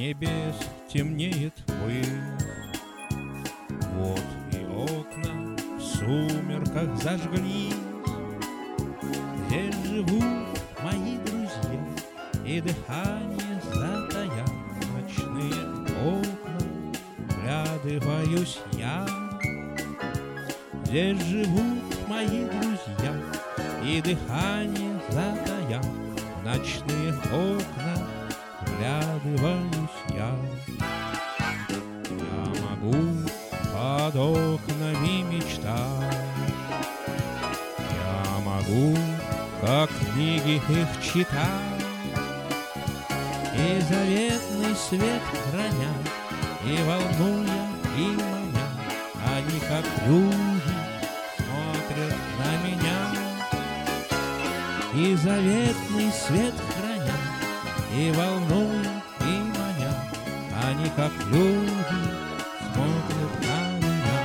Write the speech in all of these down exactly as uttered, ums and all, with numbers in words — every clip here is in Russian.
небес темнеет ввысь. Вот и окна в сумерках зажглись. Здесь живут мои друзья, и дыхание затая. Ночные окна вглядываюсь я. Здесь живут мои друзья, и дыхание затая. Ночные окна вглядываюсь я. Я могу под окнами мечтать, я могу, как книги их читать, и заветный свет храня, и волнуя, и маня. Они, как люди, смотрят на меня. И заветный свет храня, и волнуя, и маня. Они, как люди, смотрят на меня.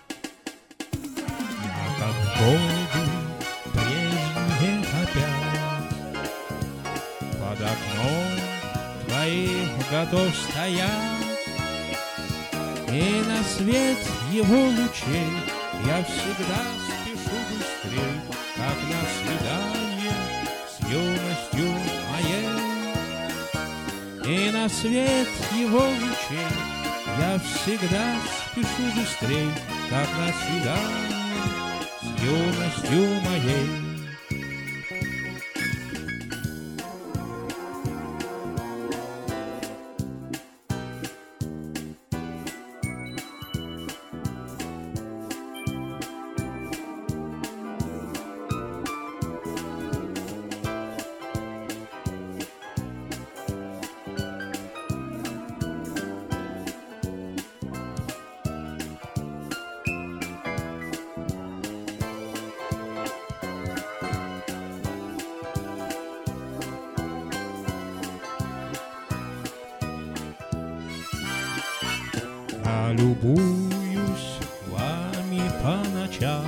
А как годы прежние опять под окном твоим готов стоять, и на свет его лучей я всегда спешу быстрей, как на свидание с юностью моей. И на свет его лучей я всегда спешу быстрей, как на свидание с юностью моей. Я любуюсь вами по ночам,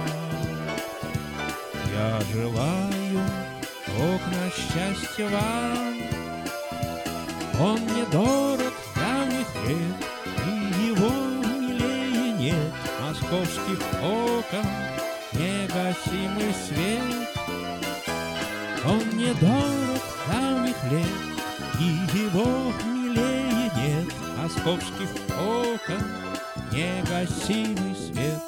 я желаю окна счастья вам. Он мне дорог с давних лет, и его милее нет. Московских окон негасимый свет. Он мне дорог с давних лет, и его милее нет. Московских окон негасимый свет.